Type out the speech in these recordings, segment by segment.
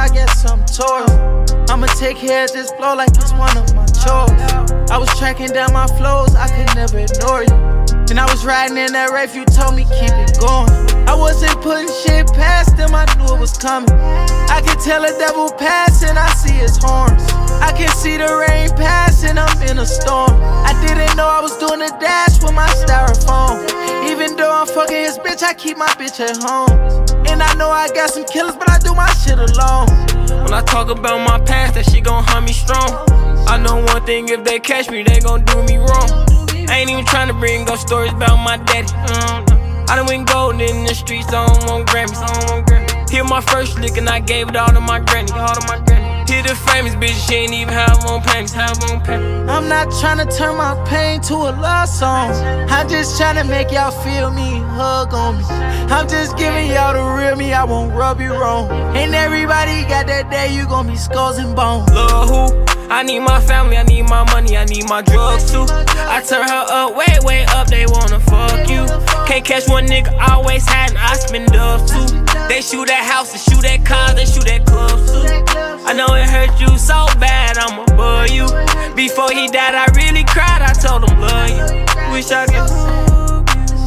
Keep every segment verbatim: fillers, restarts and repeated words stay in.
I guess I'm torn. I'ma take care of this flow like it's one of my chores. I was tracking down my flows, I could never ignore you. And I was riding in that Wraith, you told me keep it going. I wasn't putting shit past them, I knew it was coming. I can tell the devil passing, I see his horns. I can see the rain passing, I'm in a storm. I didn't know I was doing a dash with my styrofoam. Even though I'm fucking his bitch, I keep my bitch at home. And I know I got some killers, but I do my shit alone. When I talk about my past, that shit gon' hunt me strong. I know one thing, if they catch me, they gon' do me wrong. I ain't even tryna bring up stories about my daddy. Mm-hmm. I done went gold in the streets, I don't want Grammys. I don't want Grammys. Hit my first lick and I gave it all to my granny. All to my granny. Hit the famous bitch, she ain't even have on panties. Have on panties. I'm not tryna turn my pain to a love song. I'm just tryna make y'all feel me, hug on me. I'm just giving y'all the real me, I won't rub you wrong. Ain't everybody got that day, you gon' be skulls and bones. Lil' who? I need my family, I need my money, I need my drugs too. I turn her up, way, way up, they wanna fuck you. Can't catch one nigga, always hiding, I spend dubs too. They shoot at houses, shoot at cars, they shoot at clubs too. I know it hurt you so bad, I'ma bug you. Before he died, I really cried, I told him love you. Wish I could hug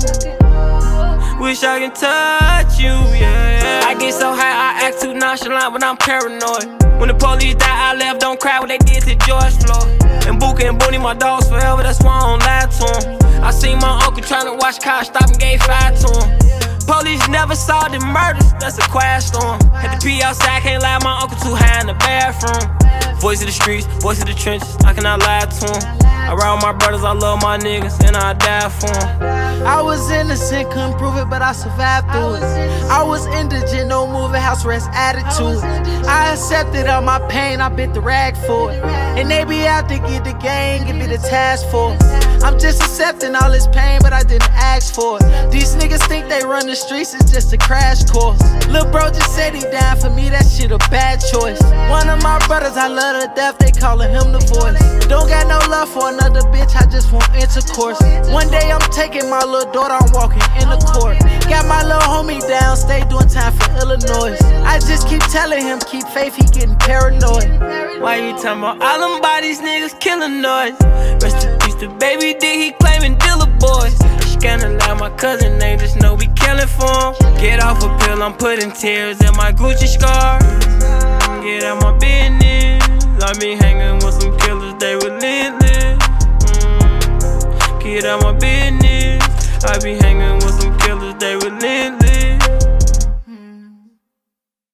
you, wish I could touch you, yeah. I get so high, I act too nonchalant, but I'm paranoid. When the police die, I left, don't cry what they did to George Floyd. And Buka and Booney, my dogs forever, that's why I don't lie to him. I seen my uncle tryna watch cars, stop and gave five to him. Police never saw the murders, that's a quiet storm. Had to pee outside, can't lie, my uncle too high in the bathroom. Voice of the streets, voice of the trenches, I cannot lie to him. I ride with my brothers, I love my niggas, and I die for them. I was innocent, couldn't prove it, but I survived through it. I was indigent, no moving, house arrest attitude. I accepted all my pain, I bit the rag for it. And they be out to get the gang, give me the task force. I'm just accepting all this pain, but I didn't ask for it. These niggas think they run the streets, it's just a crash course. Lil' bro just said he died for me, that shit a bad choice. One of my brothers I love to death, they callin' him the voice. Don't got no love for another bitch, I just want intercourse. One day I'm taking my little daughter, I'm walking in the court. Got my little homie downstairs doing time for Illinois. I just keep telling him, keep faith, he getting paranoid. Why you talking about all them bodies, niggas killing noise? Rest in peace to baby D, he claiming dealer boys. She kinda like my cousin, they just know we killing for him. Get off a pill, I'm putting tears in my Gucci scar. Get out my business, I be hanging with some killers, they relentless. Mm. Get out my business, I be hanging